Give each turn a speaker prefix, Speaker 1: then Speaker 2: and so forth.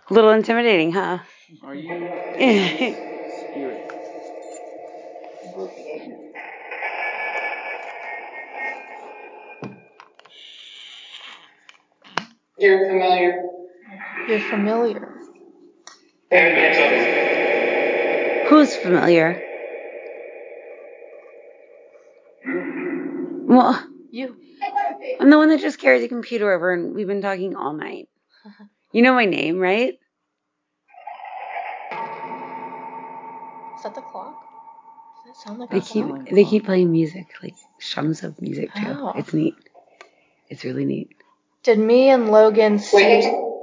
Speaker 1: A little intimidating, huh?
Speaker 2: Are you? Spirit.
Speaker 3: You're familiar.
Speaker 4: You're familiar.
Speaker 1: Who's familiar? Well,
Speaker 4: You.
Speaker 1: I'm the one that just carries a computer over, and we've been talking all night. You know my name, right?
Speaker 4: Is that the clock? Does that sound like
Speaker 1: They
Speaker 4: a
Speaker 1: keep
Speaker 4: clock?
Speaker 1: playing music, like strums of music too.
Speaker 4: Oh.
Speaker 1: It's neat. It's really neat.
Speaker 4: Did me and Logan see...